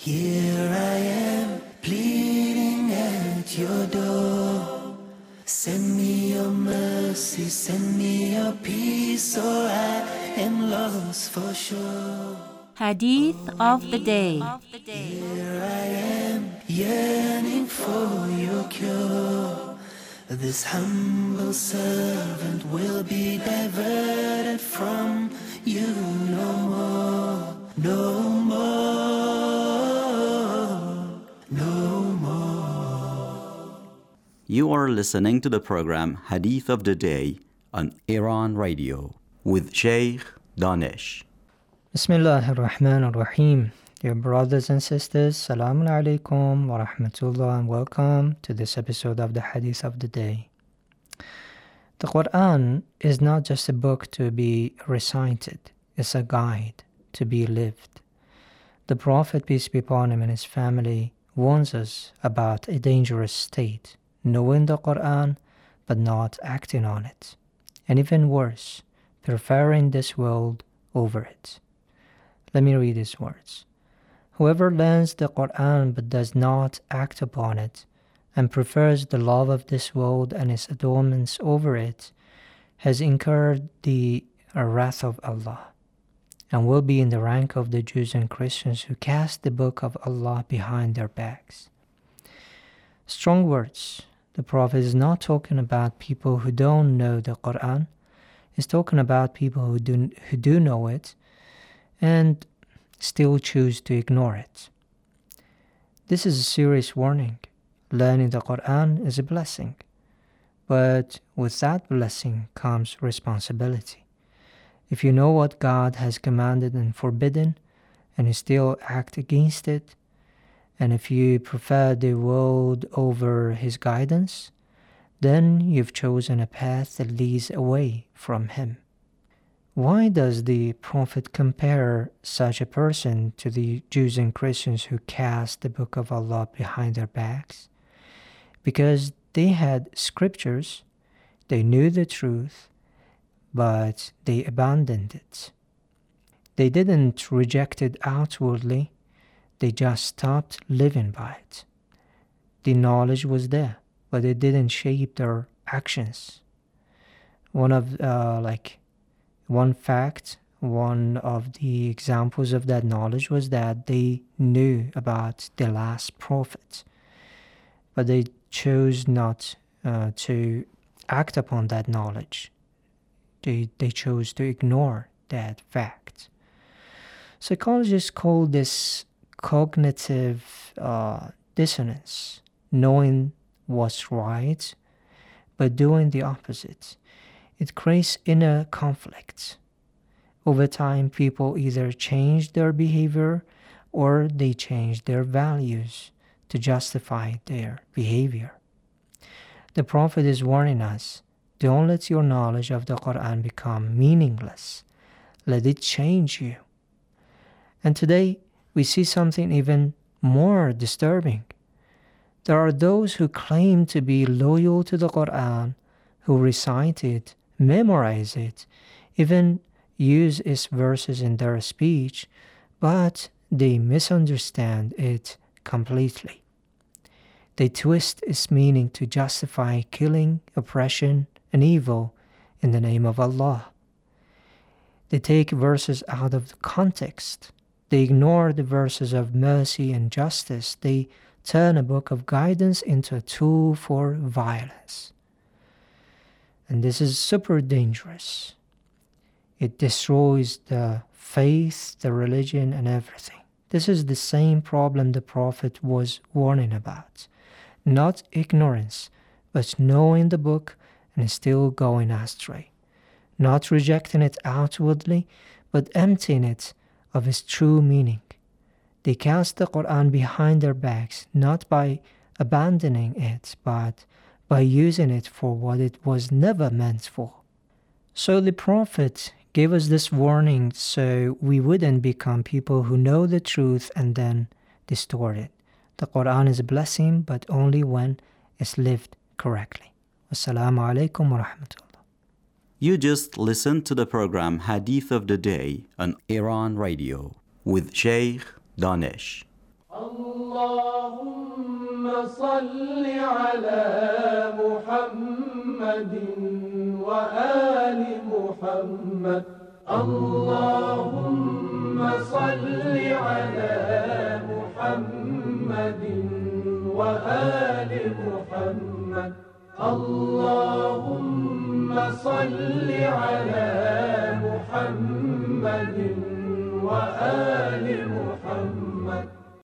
Here I am, pleading at your door. Send me your mercy, send me your peace, or I am lost for sure. Hadith of the Day. Here I am, yearning for your cure. This humble servant will be diverted from you no more, no more, no more. You are listening to the program Hadith of the Day on Iran Radio with Sheikh Danish. Bismillahir Rahmanir Rahim. Dear brothers and sisters, Assalamu alaikum wa rahmatullah, and welcome to this episode of the Hadith of the Day. The Quran is not just a book to be recited, it's a guide to be lived. The Prophet, peace be upon him, and his family warns us about a dangerous state, knowing the Quran but not acting on it, and even worse, preferring this world over it. Let me read his words. Whoever learns the Quran but does not act upon it, and prefers the love of this world and its adornments over it, has incurred the wrath of Allah, and will be in the rank of the Jews and Christians who cast the book of Allah behind their backs. Strong words. The Prophet is not talking about people who don't know the Quran. He's talking about people who do know it and still choose to ignore it. This is a serious warning. Learning the Quran is a blessing, but with that blessing comes responsibility. If you know what God has commanded and forbidden, and you still act against it, and if you prefer the world over His guidance, then you've chosen a path that leads away from Him. Why does the Prophet compare such a person to the Jews and Christians who cast the book of Allah behind their backs? Because they had scriptures, they knew the truth, but they abandoned it. They didn't reject it outwardly, they just stopped living by it. The knowledge was there, but it didn't shape their actions. One of the examples of that knowledge was that they knew about the last prophet, but they chose not to act upon that knowledge. They chose to ignore that fact. Psychologists call this cognitive dissonance, knowing what's right but doing the opposite. It creates inner conflict. Over time, people either change their behavior or they change their values to justify their behavior. The Prophet is warning us, don't let your knowledge of the Quran become meaningless. Let it change you. And today, we see something even more disturbing. There are those who claim to be loyal to the Quran, who recite it, memorize it, even use its verses in their speech, but they misunderstand it completely. They twist its meaning to justify killing, oppression, and evil in the name of Allah. They take verses out of the context. They ignore the verses of mercy and justice. They turn a book of guidance into a tool for violence. And this is super dangerous. It destroys the faith, the religion, and everything. This is the same problem the Prophet was warning about. Not ignorance, but knowing the book and still going astray. Not rejecting it outwardly, but emptying it of its true meaning. They cast the Quran behind their backs, not by abandoning it, but by using it for what it was never meant for. So the Prophet gave us this warning so we wouldn't become people who know the truth and then distort it. The Quran is a blessing, but only when it's lived correctly. Assalamu alaikum wa rahmatullah. You just listened to the program Hadith of the Day on Iran Radio with Sheikh Danish. اللهم صل على محمد وآل محمد. اللهم صل على محمد وآل محمد. اللهم صل على محمد وآل محمد.